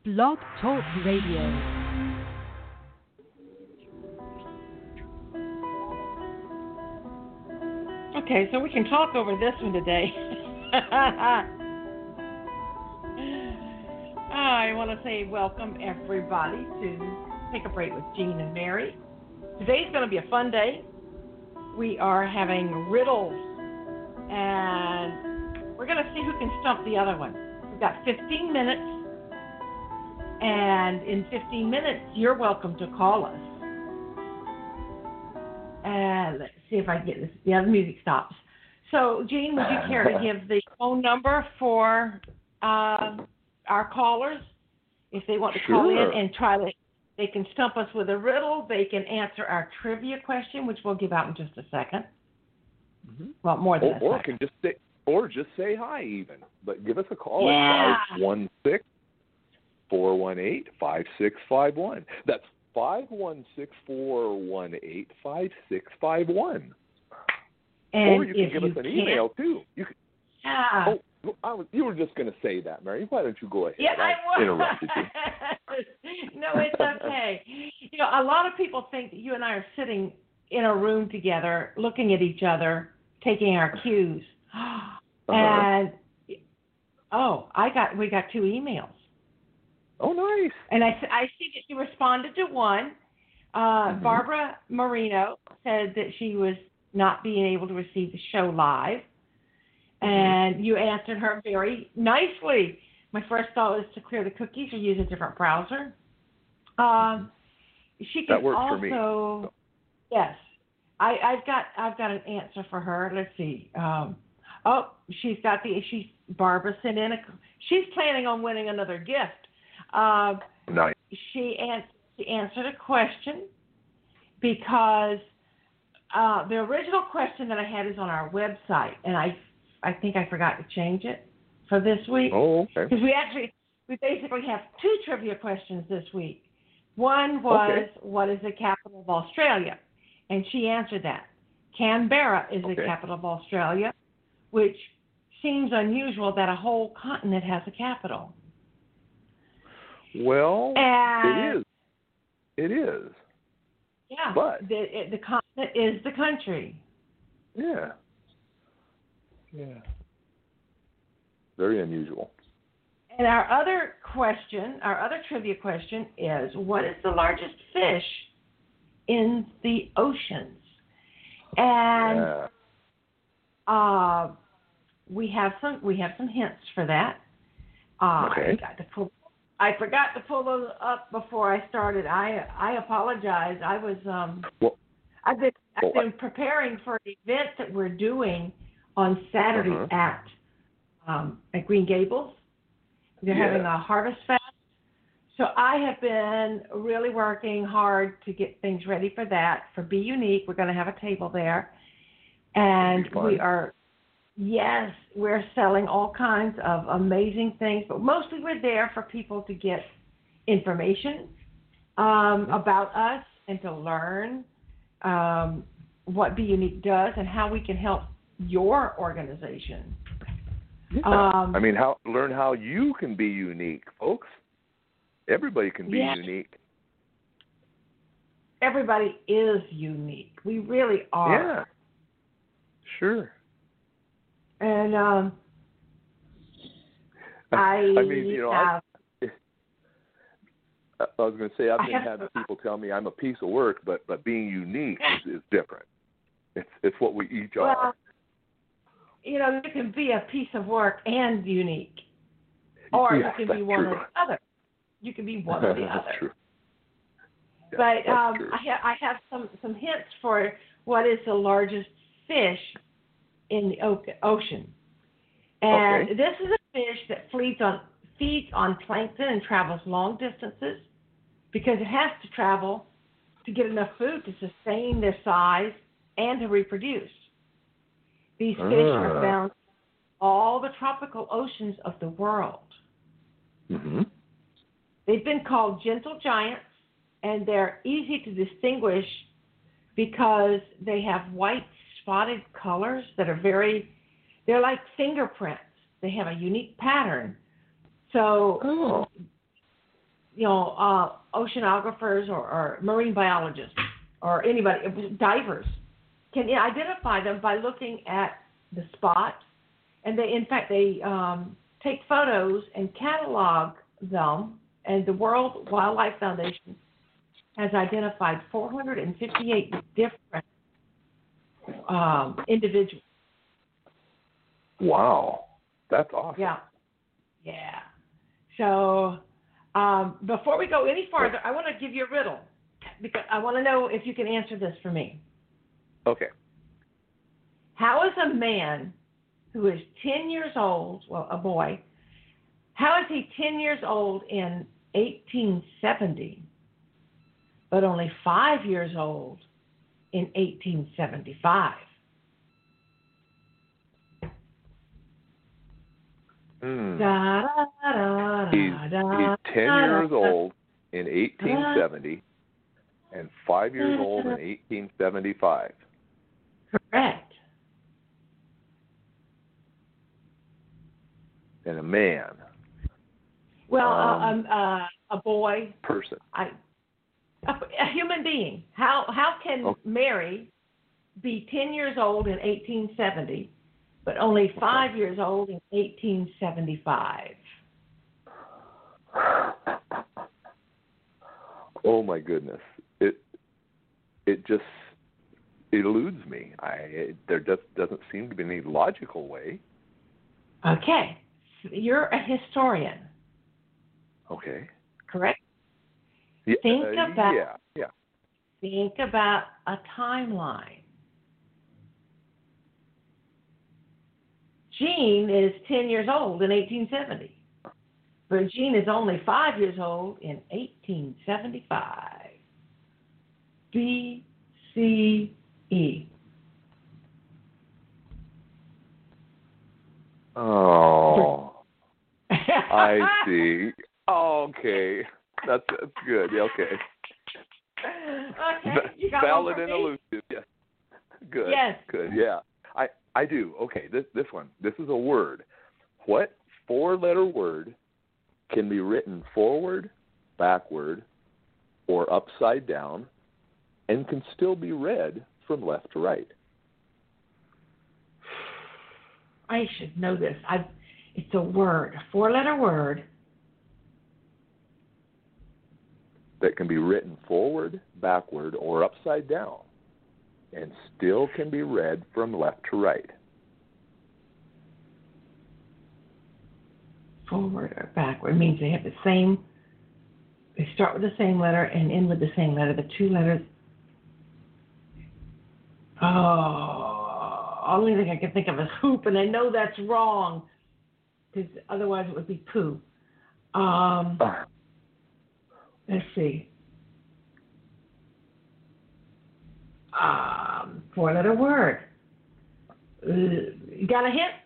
Blog Talk Radio. Okay, so we can talk over this one today. I want to say welcome everybody to Take a Break with Gene and Mary. Today's going to be a fun day. We are having riddles, and we're going to see who can stump the other one. We've got 15 minutes, and in 15 minutes, you're welcome to call us. And let's see if I can get this. Yeah, the music stops. So, Gene, would you care to give the phone number for our callers? If they want to call in and try to, they can stump us with a riddle. They can answer our trivia question, which we'll give out in just a second. Mm-hmm. Well, more than a second. Can just say, or just say hi even. But give us a call at 516-418-5651. That's 516-418-5651. Or you can give us an email, too. You can, you were just going to say that, Mary. Why don't you go ahead? Yeah, I interrupted you. No, it's okay. You know, a lot of people think that you and I are sitting in a room together, looking at each other, taking our cues. And, we got 2 emails. Oh, nice. And I see that you responded to one. Barbara Marino said that she was not being able to receive the show live. And you answered her very nicely. My first thought was to clear the cookies or use a different browser. She can that works also, for me. Yes. I've got an answer for her. Let's see. Barbara sent in she's planning on winning another gift. Nice. She answered a question because the original question that I had is on our website, and I think I forgot to change it for this week. Oh, okay. Because we basically have 2 trivia questions this week. One was, what is the capital of Australia? And she answered that. Canberra is the capital of Australia, which seems unusual that a whole continent has a capital. Well, it is. Yeah, but the continent is the country. Yeah. Very unusual. And our other trivia question is, what is the largest fish in the oceans? And we have some hints for that. I forgot to pull those up before I started. I apologize. I've been preparing for an event that we're doing on Saturday at Green Gables. They're having a harvest fest. So I have been really working hard to get things ready for that. For Be Unique, we're going to have a table there. And we're selling all kinds of amazing things, but mostly we're there for people to get information about us and to learn what Be Unique does and how we can help your organization. Learn how you can be unique, folks. Everybody can be unique. Everybody is unique. We really are. Yeah. Sure. And I was going to say, I've been having people tell me I'm a piece of work, but being unique is different. It's what we each are. You can be a piece of work and unique, or you can be one or the other. You can be one or the other. That's true. Yeah, but true. I have some hints for what is the largest fish in the ocean. And this is a fish that feeds on plankton and travels long distances because it has to travel to get enough food to sustain their size and to reproduce. These fish are found in all the tropical oceans of the world. Mm-hmm. They've been called gentle giants, and they're easy to distinguish because they have white spotted colors that are they're like fingerprints. They have a unique pattern. So oceanographers or marine biologists or anybody, divers, can identify them by looking at the spot. And they take photos and catalog them. And the World Wildlife Foundation has identified 458 different individuals. Wow, that's awesome. Yeah. So before we go any farther, I want to give you a riddle because I want to know if you can answer this for me. Okay. How is a man who is 10 years old, well, a boy, how is he 10 years old in 1870, but only 5 years old in 1875? He's 10 years old in 1870 and 5 years old in 1875. Correct. And a man. Well, a boy. Person. A human being. How can Mary be 10 years old in 1870, but only 5 years old in 1875? Oh my goodness! It just eludes me. There just doesn't seem to be any logical way. Okay, you're a historian. Okay. Correct. Yeah. Think about a timeline. Gene is 10 years old in 1870. But Gene is only 5 years old in 1875. BCE. Oh, I see. Okay, that's good. Yeah, okay. Okay, you got valid one and for me? elusive. Yes. Good. Yes. Good. Yeah. I do. Okay. This one. This is a word. What 4-letter word can be written forward, backward, or upside down, and can still be read from left to right? I should know this. It's a word, a 4-letter word. That can be written forward, backward, or upside down, and still can be read from left to right. Forward or backward means they have the same. They start with the same letter and end with the same letter. The two letters. Oh, only thing I can think of is hoop, and I know that's wrong because otherwise it would be poo. Let's see. 4-letter word. You got a hint?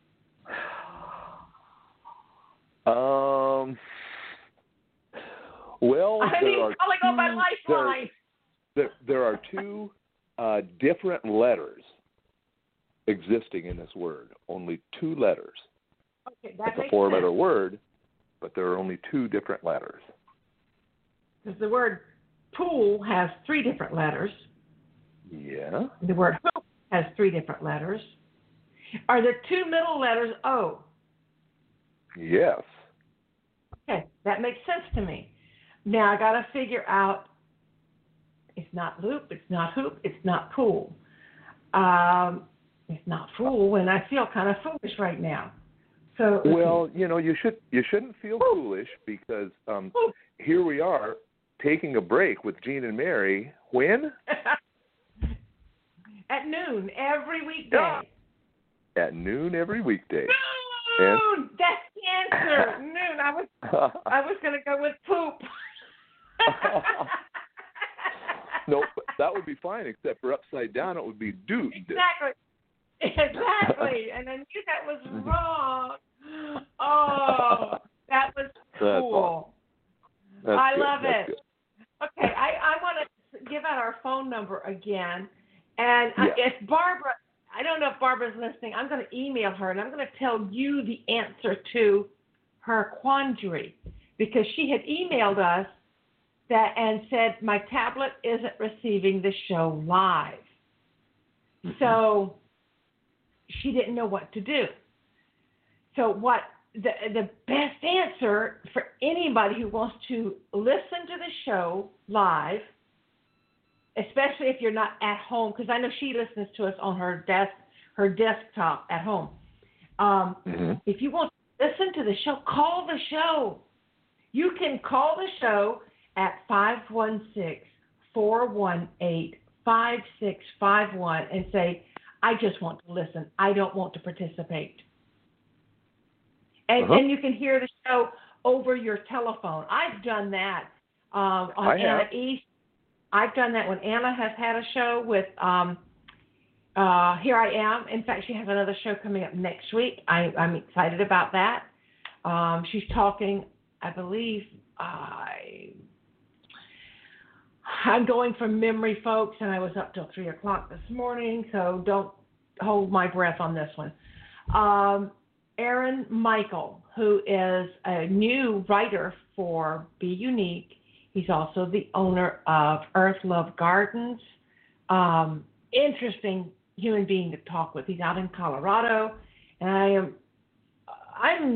Well, I mean, calling on my lifeline. There are two different letters existing in this word. Only 2 letters. Okay, that it's makes a 4-letter sense. word, but there are only 2 different letters. Because the word pool has 3 different letters. Yeah. The word hoop has 3 different letters. Are the 2 middle letters O? Yes. Okay, that makes sense to me. Now I got to figure out. It's not loop. It's not hoop. It's not pool. It's not fool, and I feel kind of foolish right now. So well, you shouldn't feel foolish because here we are taking a break with Gene and Mary. When? At noon every weekday. At noon every weekday. Noon. That's the answer. Noon. I was going to go with poop. No, that would be fine, except for upside down, it would be dude. Exactly. And I knew that was wrong. Oh, that was cool. I love it. Good. Okay, I want to give out our phone number again. And if Barbara, I don't know if Barbara's listening, I'm going to email her and I'm going to tell you the answer to her quandary. because she had emailed us that and said my tablet isn't receiving the show live. Mm-hmm. So she didn't know what to do. So what the best answer for anybody who wants to listen to the show live, especially if you're not at home, because I know she listens to us on her desktop at home. If you want to listen to the show, call the show. You can call the show at 516-418-5651 and say, I just want to listen. I don't want to participate. And you can hear the show over your telephone. I've done that on Anna East. I've done that when Anna has had a show with Here I Am. In fact, she has another show coming up next week. I'm excited about that. She's talking, I believe, I'm going from memory, folks, and I was up till 3 o'clock this morning, so don't hold my breath on this one. Aaron Michael, who is a new writer for Be Unique. He's also the owner of Earth Love Gardens. Interesting human being to talk with. He's out in Colorado, and I'm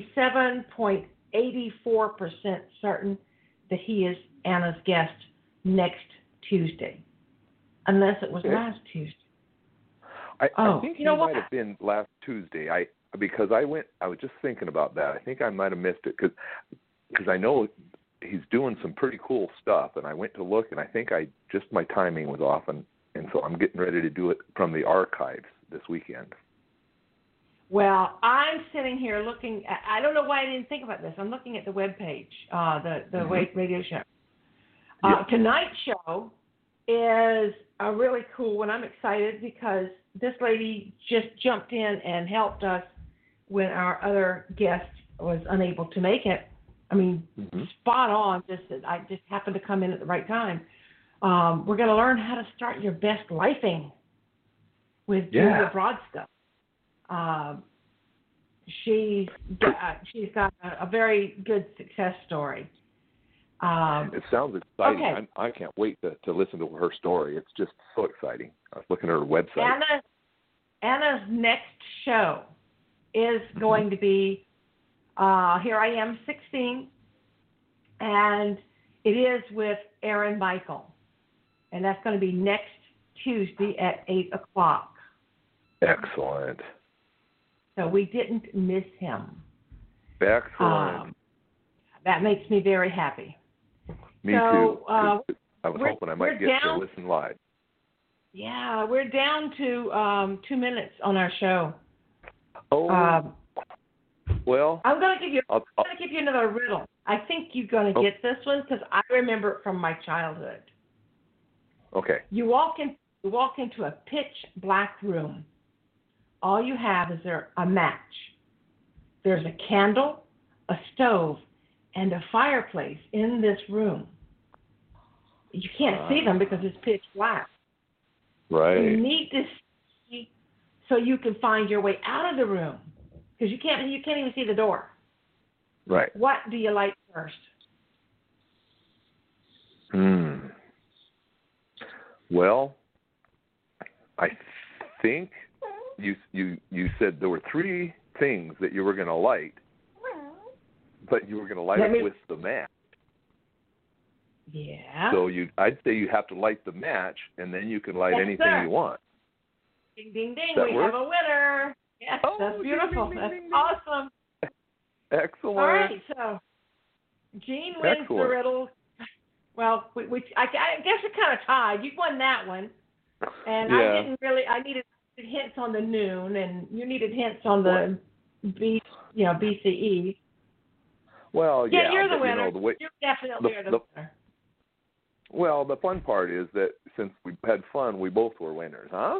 97.84% certain that he is Anna's guest next Tuesday, unless it was last Tuesday. I think he might have been last Tuesday. Because I was just thinking about that. I think I might have missed it because I know he's doing some pretty cool stuff, and I went to look, and I think my timing was off, and so I'm getting ready to do it from the archives this weekend. Well, I'm sitting here looking at, I don't know why I didn't think about this. I'm looking at the webpage, the radio show. Tonight's show is a really cool one. I'm excited because this lady just jumped in and helped us when our other guest was unable to make it. I mean, spot on. I just happened to come in at the right time. We're going to learn how to start your best lifing with Julia Broadstuff. She's got a very good success story. It sounds exciting. Okay. I can't wait to listen to her story. It's just so exciting. I was looking at her website. Anna's next show is going to be Here I Am 16, and it is with Aaron Michael, and that's going to be next Tuesday at 8 o'clock. Excellent. So we didn't miss him. Excellent. That makes me very happy. Me too. I was hoping I might get to listen live. Yeah, we're down to 2 minutes on our show. Oh. Well, I'm going to give you another riddle. I think you're going to get this one because I remember it from my childhood. Okay. You walk into a pitch black room. All you have is a match. There's a candle, a stove, and a fireplace in this room. You can't see them because it's pitch black. Right. You need to see so you can find your way out of the room because you can't even see the door. Right. What do you light first? Well, I think you said there were 3 things that you were going to light, but you were going to light it with the match. Yeah. So I'd say you have to light the match, and then you can light anything you want. Ding, ding, ding. We have a winner. Yes, that's beautiful. Ding, ding, that's awesome. Excellent. All right, so Jean wins the riddle. Well, I guess we're kind of tied. You won that one. And I needed hints on the noon, and you needed hints on the BCE. Well, yeah, you're the winner. You definitely are the winner. Well, the fun part is that since we had fun, we both were winners, huh?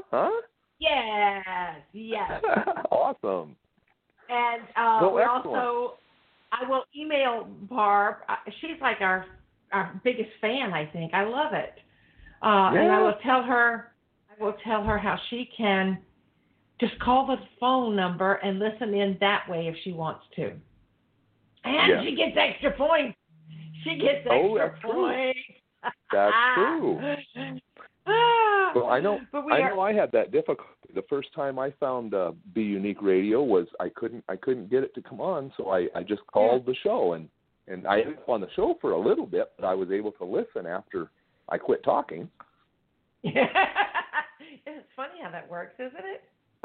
Yes. Awesome. And I will email Barb. She's like our biggest fan, I think. I love it. And I will tell her how she can just call the phone number and listen in that way if she wants to. And she gets extra points. She gets extra points. That's true. Well, I know I had that difficulty. The first time I found Be Unique Radio was I couldn't get it to come on, so I just called the show, and I ended up on the show for a little bit, but I was able to listen after I quit talking. Yeah. It's funny how that works, isn't it?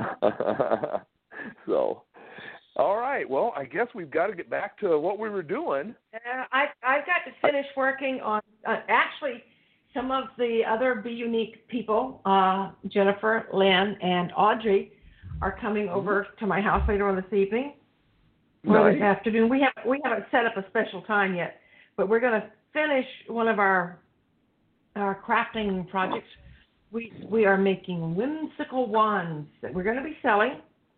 So, all right. Well, I guess we've got to get back to what we were doing. I've got to finish working on actually some of the other Be Unique people. Jennifer, Lynn, and Audrey are coming over to my house later on this evening or this afternoon. We haven't set up a special time yet, but we're going to finish one of our crafting projects. We are making whimsical wands that we're going to be selling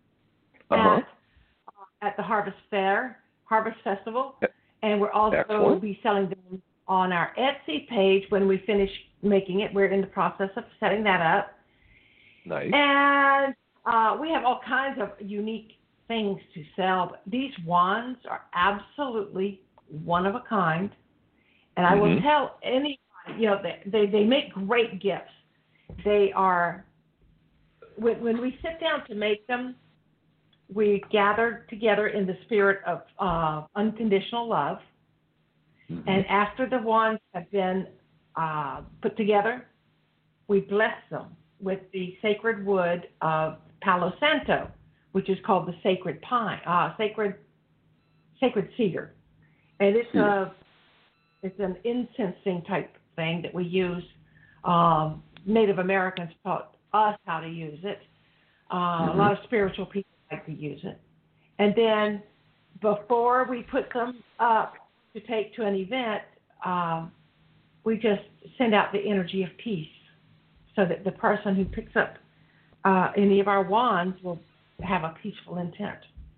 at the Harvest Festival, and we're also be selling them on our Etsy page when we finish making it. We're in the process of setting that up. Nice. And we have all kinds of unique things to sell. But these wands are absolutely one of a kind, and I will tell anybody, they make great gifts. They are, when we sit down to make them, we gather together in the spirit of unconditional love. And after the wands have been put together, we bless them with the sacred wood of Palo Santo, which is called the sacred pine, sacred cedar. And it's an incensing type thing that we use. Native Americans taught us how to use it. A lot of spiritual people like to use it. And then before we put them up to take to an event, we just send out the energy of peace so that the person who picks up any of our wands will have a peaceful intent.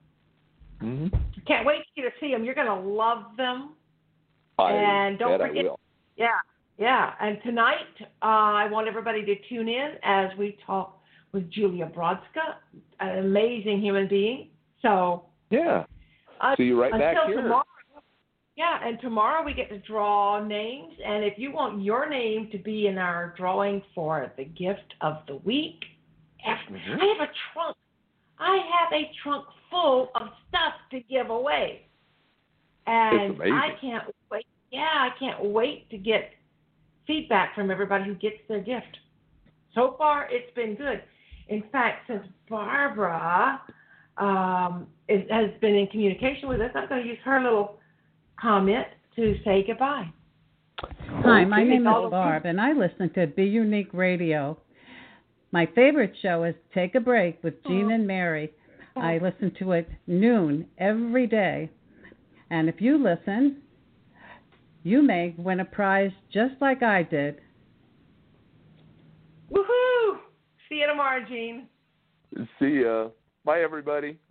Can't wait for you to see them. You're going to love them. And don't forget. I will. Yeah. And tonight, I want everybody to tune in as we talk with Julia Brodska, an amazing human being. So see you right back here. Tomorrow, and tomorrow we get to draw names. And if you want your name to be in our drawing for the gift of the week, I have a trunk. I have a trunk full of stuff to give away. And I can't wait. Yeah, I can't wait to get feedback from everybody who gets their gift. So far, it's been good. In fact, since Barbara has been in communication with us, I'm going to use her little comment to say goodbye. Hi, my name is Barb, and I listen to Be Unique Radio. My favorite show is Take a Break with Jean and Mary. I listen to it noon every day. And if you listen, you may win a prize just like I did. Woohoo! See you tomorrow, Jean. See ya. Bye, everybody.